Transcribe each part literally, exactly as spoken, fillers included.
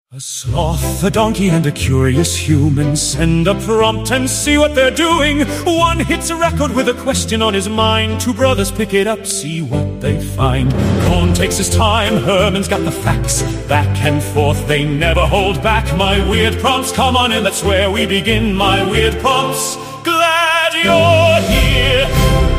A sloth, a donkey, and a curious human send a prompt and see what they're doing. One hits a record with a question on his mind. Two brothers pick it up, see what they find. Cohn takes his time, Herman's got the facts. Back and forth, they never hold back. My weird prompts, come on in, that's where we begin. My weird prompts, glad you're here.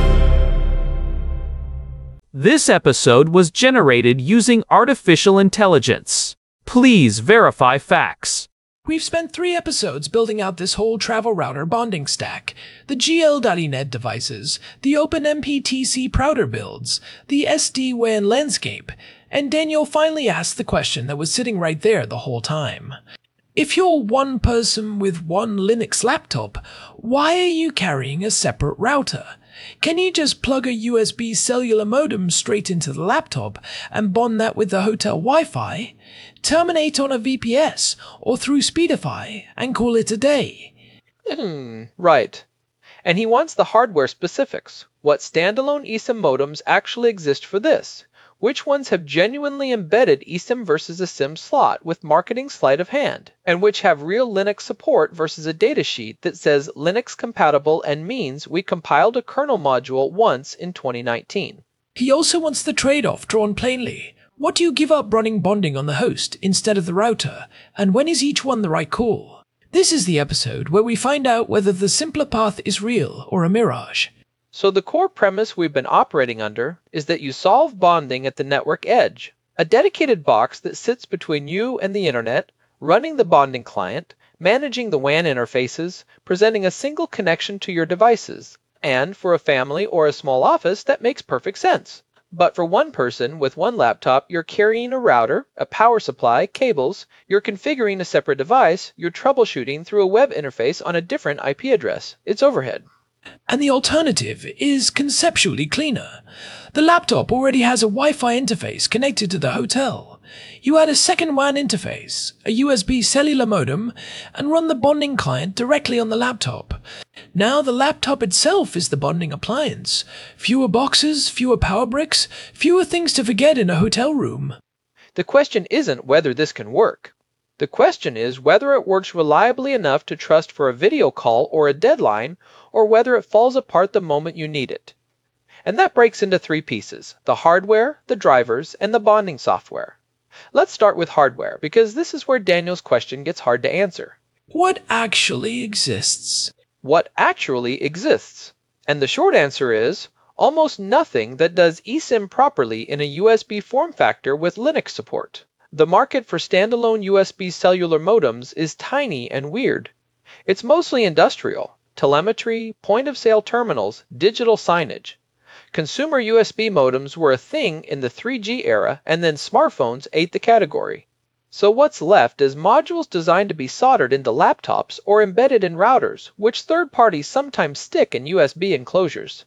This episode was generated using artificial intelligence. Please verify facts. We've spent three episodes building out this whole travel router bonding stack, the G L dot E net devices, the OpenMPTC Prouder builds, the S D WAN landscape, and Daniel finally asked the question that was sitting right there the whole time. If you're one person with one Linux laptop, why are you carrying a separate router? Can you just plug a U S B cellular modem straight into the laptop and bond that with the hotel Wi-Fi, terminate on a V P S or through Speedify, and call it a day? Hmm, right. And he wants the hardware specifics. What standalone eSIM modems actually exist for this? Which ones have genuinely embedded eSIM versus a SIM slot with marketing sleight of hand? And which have real Linux support versus a datasheet that says Linux compatible and means we compiled a kernel module once in twenty nineteen? He also wants the trade-off drawn plainly. What do you give up running bonding on the host instead of the router? And when is each one the right call? This is the episode where we find out whether the simpler path is real or a mirage. So the core premise we've been operating under is that you solve bonding at the network edge, a dedicated box that sits between you and the internet, running the bonding client, managing the W A N interfaces, presenting a single connection to your devices. And for a family or a small office, that makes perfect sense. But for one person with one laptop, you're carrying a router, a power supply, cables, you're configuring a separate device, you're troubleshooting through a web interface on a different I P address. It's overhead. And the alternative is conceptually cleaner. The laptop already has a Wi-Fi interface connected to the hotel. You add a second W A N interface, a U S B cellular modem, and run the bonding client directly on the laptop. Now the laptop itself is the bonding appliance. Fewer boxes, fewer power bricks, fewer things to forget in a hotel room. The question isn't whether this can work. The question is whether it works reliably enough to trust for a video call or a deadline, or whether it falls apart the moment you need it. And that breaks into three pieces: the hardware, the drivers, and the bonding software. Let's start with hardware, because this is where Daniel's question gets hard to answer. What actually exists? What actually exists? And the short answer is almost nothing that does eSIM properly in a U S B form factor with Linux support. The market for standalone U S B cellular modems is tiny and weird. It's mostly industrial, telemetry, point-of-sale terminals, digital signage. Consumer U S B modems were a thing in the three G era, and then smartphones ate the category. So what's left is modules designed to be soldered into laptops or embedded in routers, which third parties sometimes stick in U S B enclosures.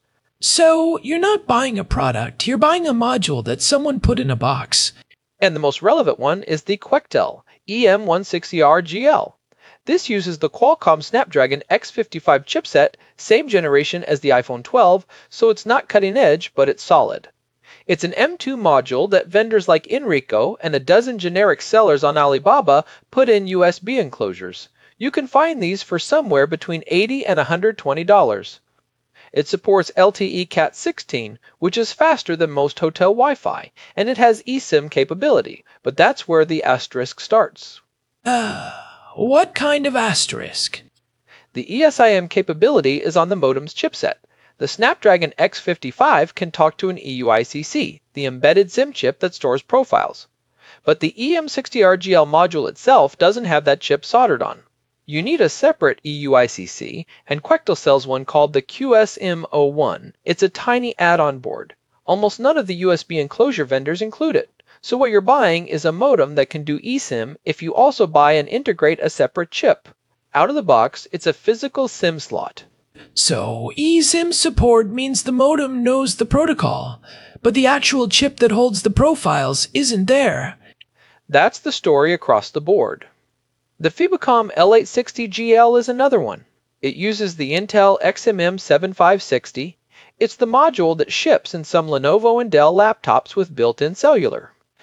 So you're not buying a product, you're buying a module that someone put in a box. And the most relevant one is the Quectel E M one sixty R G L. This uses the Qualcomm Snapdragon X fifty-five chipset, same generation as the iPhone twelve, so it's not cutting edge, but it's solid. It's an M two module that vendors like Enrico and a dozen generic sellers on Alibaba put in U S B enclosures. You can find these for somewhere between eighty dollars and one hundred twenty dollars. It supports L T E Cat sixteen, which is faster than most hotel Wi-Fi, and it has eSIM capability, but that's where the asterisk starts. Ah, uh, what kind of asterisk? The E S I M capability is on the modem's chipset. The Snapdragon X fifty-five can talk to an E U I C C, the embedded SIM chip that stores profiles. But the E M sixty R G L module itself doesn't have that chip soldered on. You need a separate E U I C C, and Quectel sells one called the Q S M zero one. It's a tiny add-on board. Almost none of the U S B enclosure vendors include it. So what you're buying is a modem that can do eSIM if you also buy and integrate a separate chip. Out of the box, it's a physical SIM slot. So eSIM support means the modem knows the protocol, but the actual chip that holds the profiles isn't there. That's the story across the board. The Fibocom L eight sixty G L is another one. It uses the Intel X M M seventy-five sixty. It's the module that ships in some Lenovo and Dell laptops with built-in cellular.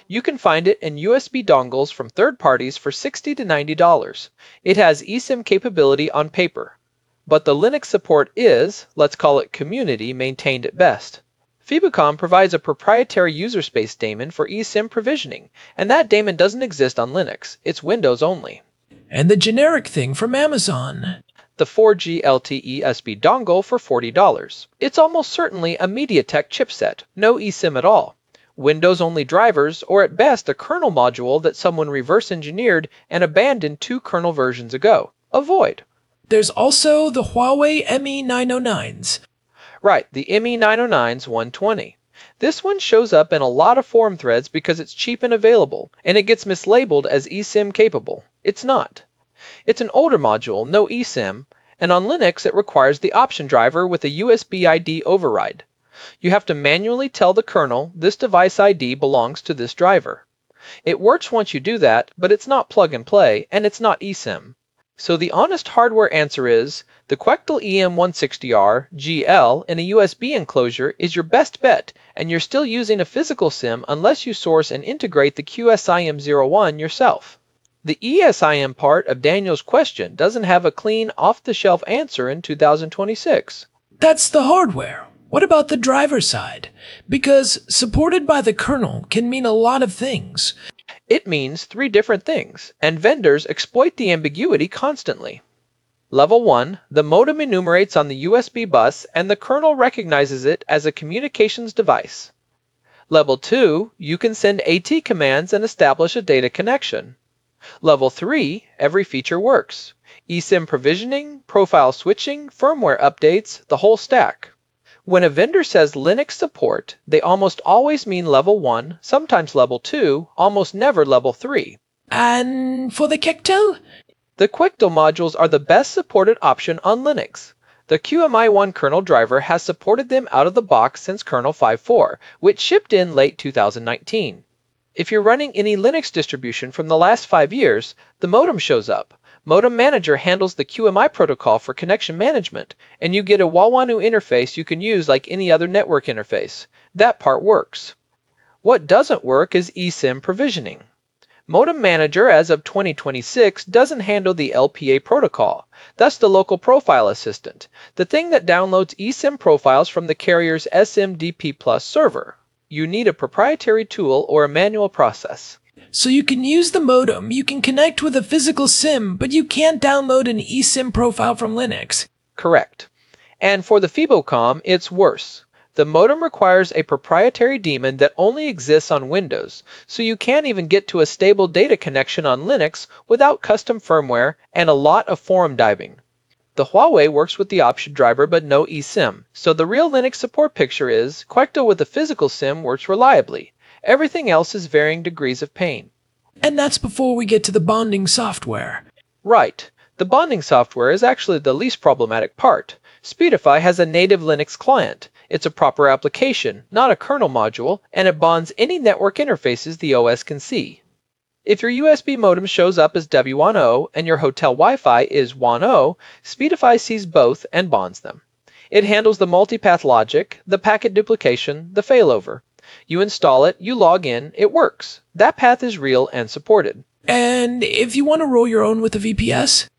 You can find it in U S B dongles from third parties for sixty to ninety dollars. It has eSIM capability on paper. But the Linux support is, let's call it community, maintained at best. Fibocom provides a proprietary user space daemon for eSIM provisioning, and that daemon doesn't exist on Linux. It's Windows only. And the generic thing from Amazon. The four G L T E S B dongle for forty dollars. It's almost certainly a MediaTek chipset, no eSIM at all. Windows-only drivers, or at best a kernel module that someone reverse-engineered and abandoned two kernel versions ago. Avoid. There's also the Huawei M E nine oh nines. Right, the M E nine oh nine's one twenty. This one shows up in a lot of forum threads because it's cheap and available, and it gets mislabeled as eSIM capable. It's not. It's an older module, no eSIM, and on Linux it requires the option driver with a U S B I D override. You have to manually tell the kernel this device I D belongs to this driver. It works once you do that, but it's not plug and play, and it's not eSIM. So the honest hardware answer is, the Quectel E M one sixty R G L in a U S B enclosure is your best bet, and you're still using a physical SIM unless you source and integrate the Q S I M zero one yourself. The E S I M part of Daniel's question doesn't have a clean, off-the-shelf answer in two thousand twenty-six. That's the hardware. What about the driver side? Because supported by the kernel can mean a lot of things. It means three different things, and vendors exploit the ambiguity constantly. Level one, the modem enumerates on the U S B bus and the kernel recognizes it as a communications device. Level two, you can send AT commands and establish a data connection. Level three, every feature works. eSIM provisioning, profile switching, firmware updates, the whole stack. When a vendor says Linux support, they almost always mean level one, sometimes level two, almost never level three. And for the Quectel? The Quectel modules are the best supported option on Linux. The Q M I one kernel driver has supported them out of the box since kernel five point four, which shipped in late two thousand nineteen. If you're running any Linux distribution from the last five years, the modem shows up. Modem Manager handles the Q M I protocol for connection management, and you get a Wawanu interface you can use like any other network interface. That part works. What doesn't work is eSIM provisioning. Modem Manager, as of twenty twenty-six, doesn't handle the L P A protocol. That's the local profile assistant, the thing that downloads eSIM profiles from the carrier's S M D P Plus server. You need a proprietary tool or a manual process. So you can use the modem, you can connect with a physical SIM, but you can't download an eSIM profile from Linux. Correct. And for the Fibocom, it's worse. The modem requires a proprietary daemon that only exists on Windows, so you can't even get to a stable data connection on Linux without custom firmware and a lot of forum diving. The Huawei works with the option driver but no eSIM, so the real Linux support picture is Quectel with a physical SIM works reliably. Everything else is varying degrees of pain. And that's before we get to the bonding software. Right. The bonding software is actually the least problematic part. Speedify has a native Linux client. It's a proper application, not a kernel module, and it bonds any network interfaces the O S can see. If your U S B modem shows up as W one O and your hotel Wi-Fi is one O, Speedify sees both and bonds them. It handles the multipath logic, the packet duplication, the failover. You install it, you log in, it works. That path is real and supported. And if you want to roll your own with a V P S?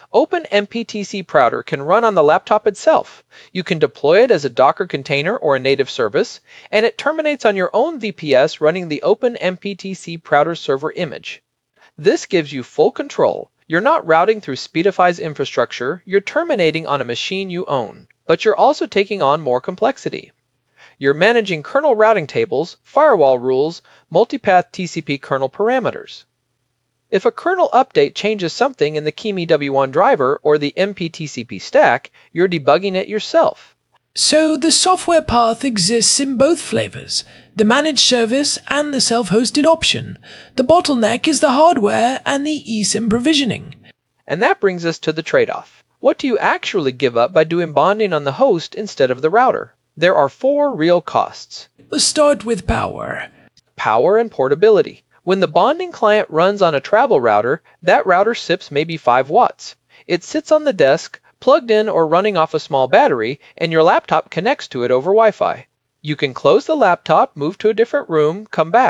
OpenMPTC Prouter can run on the laptop itself. You can deploy it as a Docker container or a native service, and it terminates on your own V P S running the OpenMPTC Prouter server image. This gives you full control. You're not routing through Speedify's infrastructure, you're terminating on a machine you own. But you're also taking on more complexity. You're managing kernel routing tables, firewall rules, multipath T C P kernel parameters. If a kernel update changes something in the Kimi W one driver or the M P T C P stack, you're debugging it yourself. So the software path exists in both flavors, the managed service and the self-hosted option. The bottleneck is the hardware and the eSIM provisioning. And that brings us to the trade-off. What do you actually give up by doing bonding on the host instead of the router? There are four real costs. Let's start with power. Power and portability. When the bonding client runs on a travel router, that router sips maybe five watts. It sits on the desk, plugged in or running off a small battery, and your laptop connects to it over Wi-Fi. You can close the laptop, move to a different room, come back.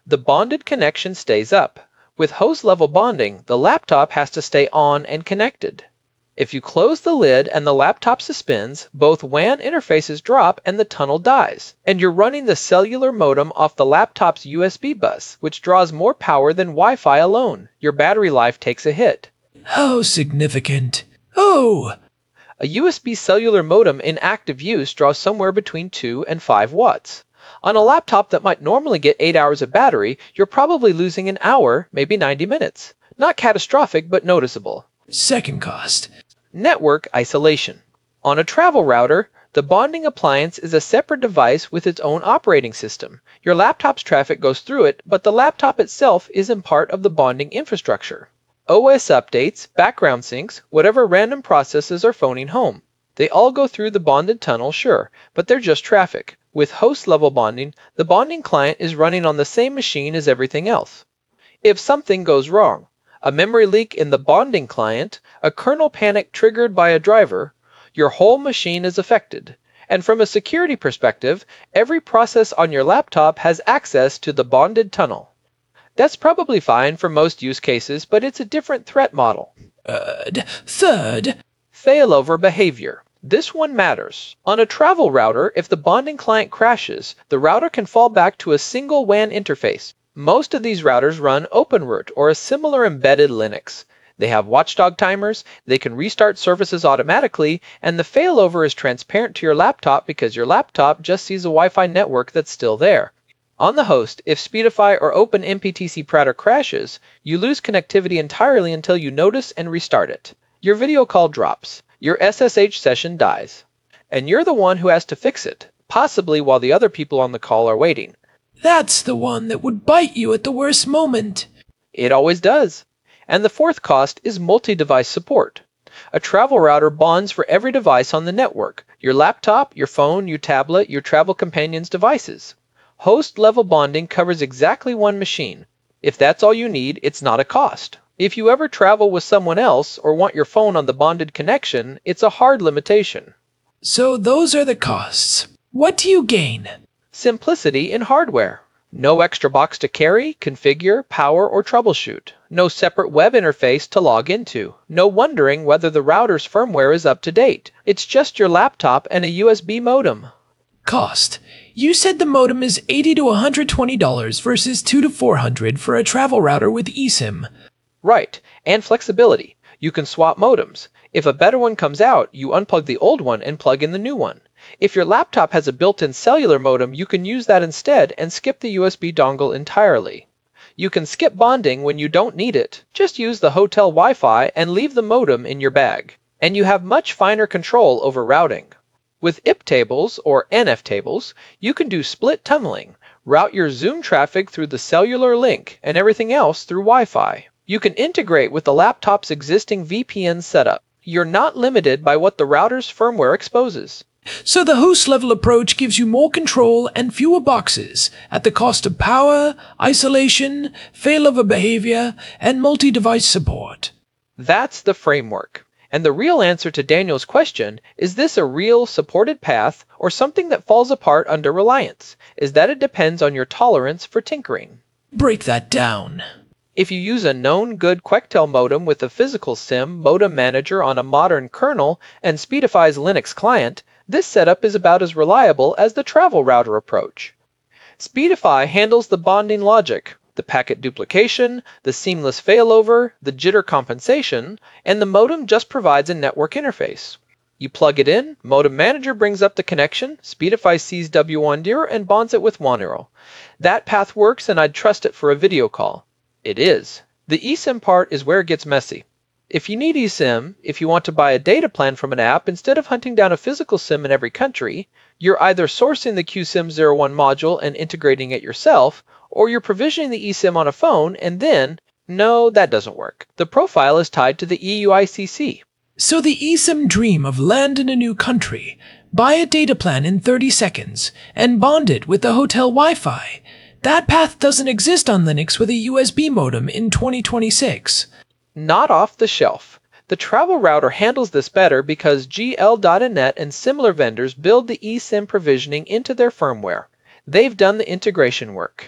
the bonded connection stays up. With host-level bonding, the laptop has to stay on and connected. If you close the lid and the laptop suspends, both W A N interfaces drop and the tunnel dies, and you're running the cellular modem off the laptop's U S B bus, which draws more power than Wi-Fi alone. Your battery life takes a hit. How significant. Oh! A U S B cellular modem in active use draws somewhere between two and five watts. On a laptop that might normally get eight hours of battery, you're probably losing an hour, maybe ninety minutes. Not catastrophic, but noticeable. Second cost. Network isolation. On a travel router, the bonding appliance is a separate device with its own operating system. Your laptop's traffic goes through it, but the laptop itself isn't part of the bonding infrastructure. O S updates, background syncs, whatever random processes are phoning home. They all go through the bonded tunnel, sure, but they're just traffic. With host-level bonding, the bonding client is running on the same machine as everything else. If something goes wrong, a memory leak in the bonding client, a kernel panic triggered by a driver, your whole machine is affected. And from a security perspective, every process on your laptop has access to the bonded tunnel. That's probably fine for most use cases, but it's a different threat model. Third. Third. Failover behavior. This one matters. On a travel router, if the bonding client crashes, the router can fall back to a single W A N interface. Most of these routers run OpenRoot or a similar embedded Linux. They have watchdog timers, they can restart services automatically, and the failover is transparent to your laptop because your laptop just sees a Wi-Fi network that's still there. On the host, if Speedify or OpenMPTC Router crashes, you lose connectivity entirely until you notice and restart it. Your video call drops, your S S H session dies, and you're the one who has to fix it, possibly while the other people on the call are waiting. That's the one that would bite you at the worst moment. It always does. And the fourth cost is multi-device support. A travel router bonds for every device on the network, your laptop, your phone, your tablet, your travel companion's devices. Host-level bonding covers exactly one machine. If that's all you need, it's not a cost. If you ever travel with someone else or want your phone on the bonded connection, it's a hard limitation. So those are the costs. What do you gain? Simplicity in hardware. No extra box to carry, configure, power, or troubleshoot. No separate web interface to log into. No wondering whether the router's firmware is up to date. It's just your laptop and a U S B modem. Cost. You said the modem is eighty to one hundred twenty dollars versus two to four hundred dollars for a travel router with eSIM. Right, and flexibility. You can swap modems. If a better one comes out, you unplug the old one and plug in the new one. If your laptop has a built-in cellular modem, you can use that instead and skip the U S B dongle entirely. You can skip bonding when you don't need it. Just use the hotel Wi-Fi and leave the modem in your bag. And you have much finer control over routing. With I P tables, or N F tables, you can do split tunneling, route your Zoom traffic through the cellular link and everything else through Wi-Fi. You can integrate with the laptop's existing V P N setup. You're not limited by what the router's firmware exposes. So the host-level approach gives you more control and fewer boxes at the cost of power, isolation, failover behavior, and multi-device support. That's the framework. And the real answer to Daniel's question, is this a real supported path or something that falls apart under reliance, is that it depends on your tolerance for tinkering. Break that down. If you use a known good Quectel modem with a physical SIM modem manager on a modern kernel and Speedify's Linux client, this setup is about as reliable as the travel router approach. Speedify handles the bonding logic, the packet duplication, the seamless failover, the jitter compensation, and the modem just provides a network interface. You plug it in, Modem Manager brings up the connection, Speedify sees W one zero and bonds it with one zero. That path works and I'd trust it for a video call. It is. The eSIM part is where it gets messy. If you need eSIM, if you want to buy a data plan from an app instead of hunting down a physical SIM in every country, you're either sourcing the Q SIM zero one module and integrating it yourself, or you're provisioning the eSIM on a phone and then, no, that doesn't work. The profile is tied to the E U I C C. So the eSIM dream of land in a new country, buy a data plan in thirty seconds, and bond it with the hotel Wi-Fi. That path doesn't exist on Linux with a U S B modem in twenty twenty-six. Not off the shelf. The travel router handles this better because G L dot net and similar vendors build the eSIM provisioning into their firmware. They've done the integration work.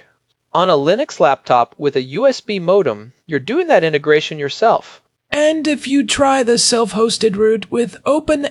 On a Linux laptop with a U S B modem, you're doing that integration yourself. And if you try the self-hosted route with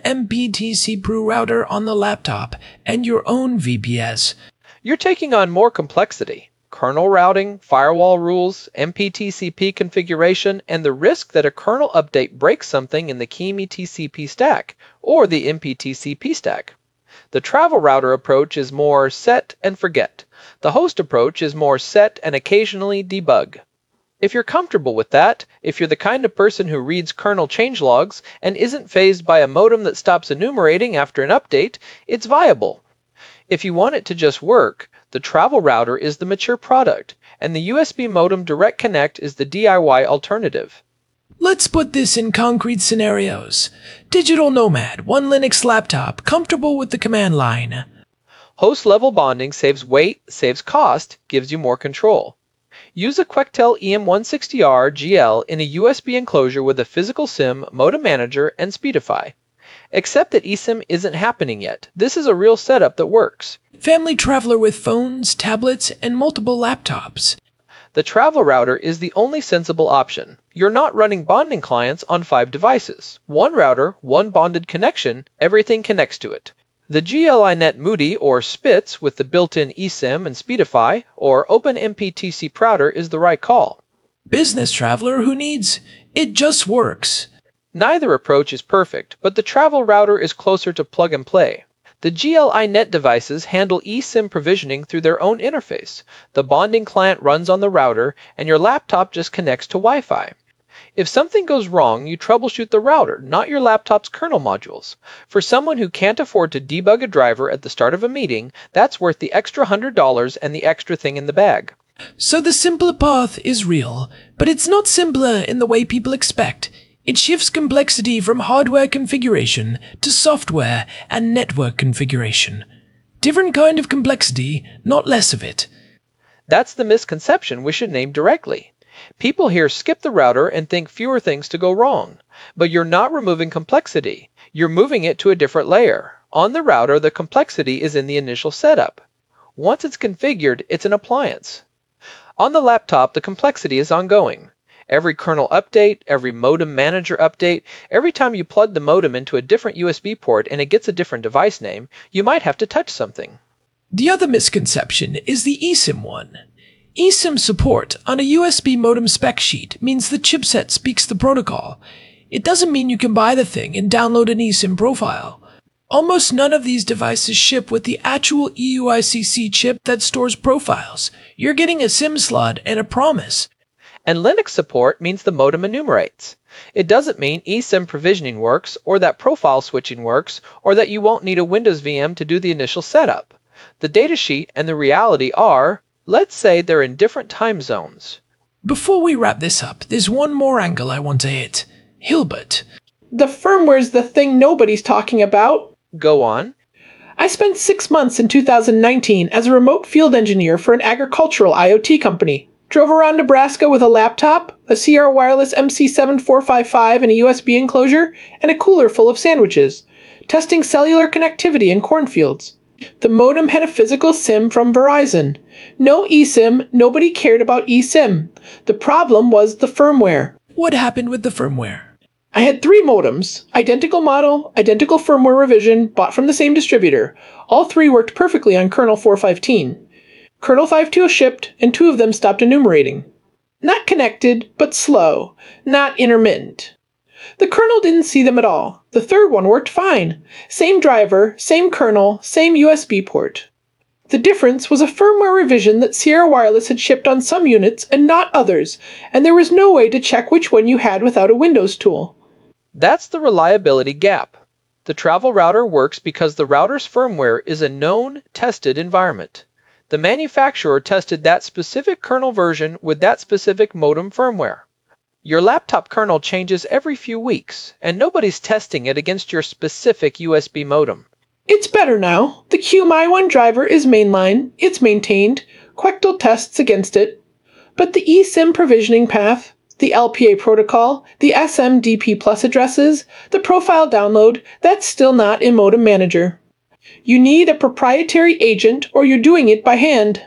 OpenMPTC Pru Router on the laptop and your own V P S, you're taking on more complexity. Kernel routing, firewall rules, M P T C P configuration, and the risk that a kernel update breaks something in the K E M I T C P stack or the M P T C P stack. The travel router approach is more set and forget. The host approach is more set and occasionally debug. If you're comfortable with that, if you're the kind of person who reads kernel changelogs and isn't fazed by a modem that stops enumerating after an update, it's viable. If you want it to just work, the travel router is the mature product, and the U S B modem Direct Connect is the D I Y alternative. Let's put this in concrete scenarios. Digital Nomad, one Linux laptop, comfortable with the command line. Host-level bonding saves weight, saves cost, gives you more control. Use a Quectel E M one sixty R G L in a U S B enclosure with a physical SIM, modem manager, and Speedify. Except that eSIM isn't happening yet. This is a real setup that works. Family traveler with phones, tablets, and multiple laptops. The travel router is the only sensible option. You're not running bonding clients on five devices. One router, one bonded connection, everything connects to it. The G L I net Moody or Spitz with the built-in eSIM and Speedify or OpenMPTC Prouter is the right call. Business traveler who needs it just works. Neither approach is perfect, but the travel router is closer to plug and play. The G L I net devices handle eSIM provisioning through their own interface. The bonding client runs on the router, and your laptop just connects to Wi-Fi. If something goes wrong, you troubleshoot the router, not your laptop's kernel modules. For someone who can't afford to debug a driver at the start of a meeting, that's worth the extra one hundred dollars and the extra thing in the bag. So the simpler path is real, but it's not simpler in the way people expect. It shifts complexity from hardware configuration to software and network configuration. Different kind of complexity, not less of it. That's the misconception we should name directly. People here skip the router and think fewer things to go wrong. But you're not removing complexity. You're moving it to a different layer. On the router, the complexity is in the initial setup. Once it's configured, it's an appliance. On the laptop, the complexity is ongoing. Every kernel update, every modem manager update, every time you plug the modem into a different U S B port and it gets a different device name, you might have to touch something. The other misconception is the eSIM one. eSIM support on a U S B modem spec sheet means the chipset speaks the protocol. It doesn't mean you can buy the thing and download an eSIM profile. Almost none of these devices ship with the actual E U I C C chip that stores profiles. You're getting a SIM slot and a promise. And Linux support means the modem enumerates. It doesn't mean eSIM provisioning works, or that profile switching works, or that you won't need a Windows V M to do the initial setup. The datasheet and the reality are, let's say they're in different time zones. Before we wrap this up, there's one more angle I want to hit. Hilbert. The firmware's the thing nobody's talking about. Go on. I spent six months in two thousand nineteen as a remote field engineer for an agricultural I O T company. Drove around Nebraska with a laptop, a Sierra Wireless M C seven four five five and a U S B enclosure, and a cooler full of sandwiches, testing cellular connectivity in cornfields. The modem had a physical SIM from Verizon. No eSIM, nobody cared about eSIM. The problem was the firmware. What happened with the firmware? I had three modems, identical model, identical firmware revision, bought from the same distributor. All three worked perfectly on kernel four fifteen. Kernel five point two shipped, and two of them stopped enumerating. Not connected, but slow. Not intermittent. The kernel didn't see them at all. The third one worked fine. Same driver, same kernel, same U S B port. The difference was a firmware revision that Sierra Wireless had shipped on some units and not others, and there was no way to check which one you had without a Windows tool. That's the reliability gap. The travel router works because the router's firmware is a known, tested environment. The manufacturer tested that specific kernel version with that specific modem firmware. Your laptop kernel changes every few weeks, and nobody's testing it against your specific U S B modem. It's better now. The Q M I one driver is mainline, it's maintained, Quectel tests against it. But the eSIM provisioning path, the L P A protocol, the S M D P plus addresses, the profile download, that's still not in Modem Manager. You need a proprietary agent or you're doing it by hand.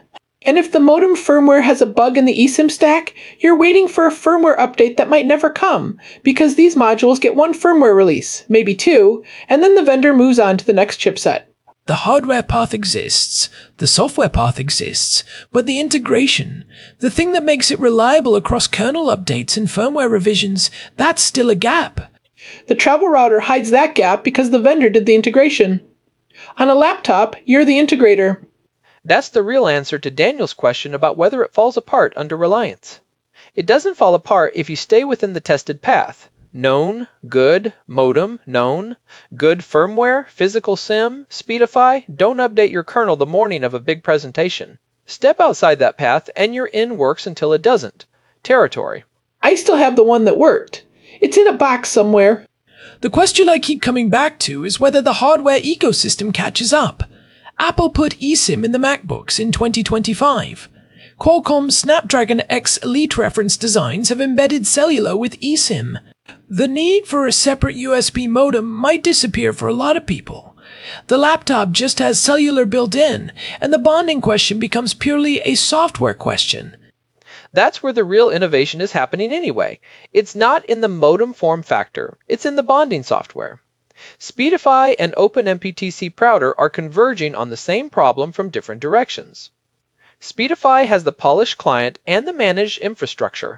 And if the modem firmware has a bug in the eSIM stack, you're waiting for a firmware update that might never come, because these modules get one firmware release, maybe two, and then the vendor moves on to the next chipset. The hardware path exists, the software path exists, but the integration, the thing that makes it reliable across kernel updates and firmware revisions, that's still a gap. The travel router hides that gap because the vendor did the integration. On a laptop, you're the integrator. That's the real answer to Daniel's question about whether it falls apart under Reliance. It doesn't fall apart if you stay within the tested path. Known, good, modem, known, good firmware, physical SIM, Speedify, don't update your kernel the morning of a big presentation. Step outside that path and your in works until it doesn't. Territory. I still have the one that worked. It's in a box somewhere. The question I keep coming back to is whether the hardware ecosystem catches up. Apple put eSIM in the MacBooks in twenty twenty-five. Qualcomm's Snapdragon X Elite reference designs have embedded cellular with eSIM. The need for a separate U S B modem might disappear for a lot of people. The laptop just has cellular built in, and the bonding question becomes purely a software question. That's where the real innovation is happening anyway. It's not in the modem form factor, it's in the bonding software. Speedify and OpenMPTC Prouter are converging on the same problem from different directions. Speedify has the polished client and the managed infrastructure.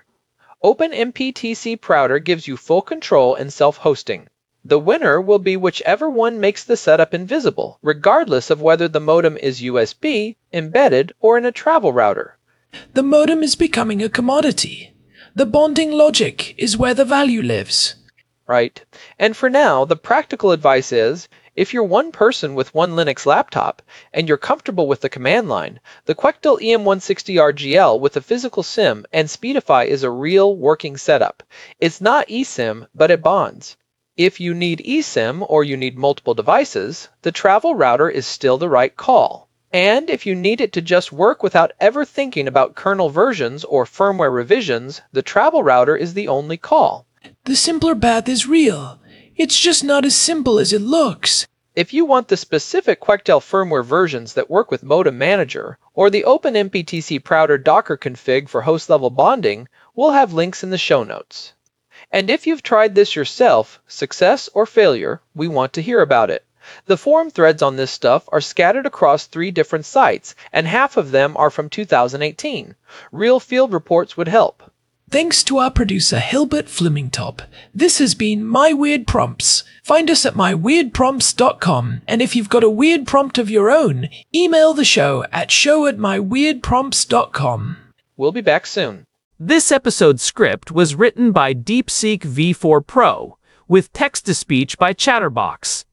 OpenMPTC Prouter gives you full control and self-hosting. The winner will be whichever one makes the setup invisible, regardless of whether the modem is U S B, embedded, or in a travel router. The modem is becoming a commodity. The bonding logic is where the value lives. Right. And for now, the practical advice is, if you're one person with one Linux laptop, and you're comfortable with the command line, the Quectel E M one sixty R G L with a physical SIM and Speedify is a real working setup. It's not eSIM, but it bonds. If you need eSIM or you need multiple devices, the travel router is still the right call. And if you need it to just work without ever thinking about kernel versions or firmware revisions, the travel router is the only call. The simpler path is real. It's just not as simple as it looks. If you want the specific Quectel firmware versions that work with Modem Manager, or the OpenMPTC Prouter Docker config for host-level bonding, we'll have links in the show notes. And if you've tried this yourself, success or failure, we want to hear about it. The forum threads on this stuff are scattered across three different sites, and half of them are from two thousand eighteen. Real field reports would help. Thanks to our producer Hilbert Flemingtop, this has been My Weird Prompts. Find us at my weird prompts dot com, and if you've got a weird prompt of your own, email the show at show at my weird prompts dot com. We'll be back soon. This episode's script was written by DeepSeek V four Pro, with text-to-speech by Chatterbox.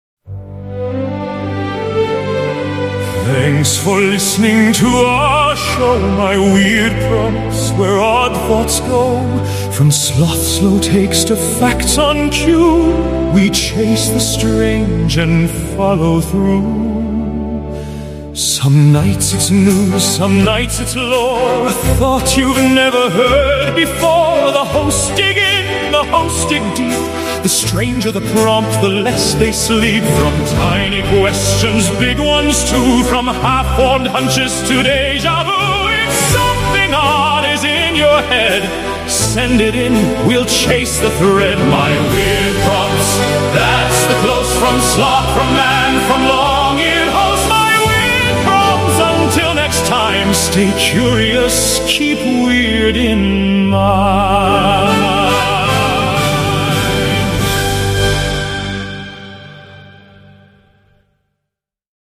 Thanks for listening to our show, My Weird Prompts, where odd thoughts go. From sloth slow takes to facts on cue, we chase the strange and follow through. Some nights it's news, some nights it's lore, a thought you've never heard before. The hosts dig in, the hosts dig deep. The stranger the prompt, the less they sleep. From tiny questions, big ones too, from half-formed hunches to deja vu. If something odd is in your head, send it in, we'll chase the thread. My Weird Prompts, that's the close from sloth, from man, from long-eared host. My Weird Prompts, until next time, stay curious, keep weird in mind.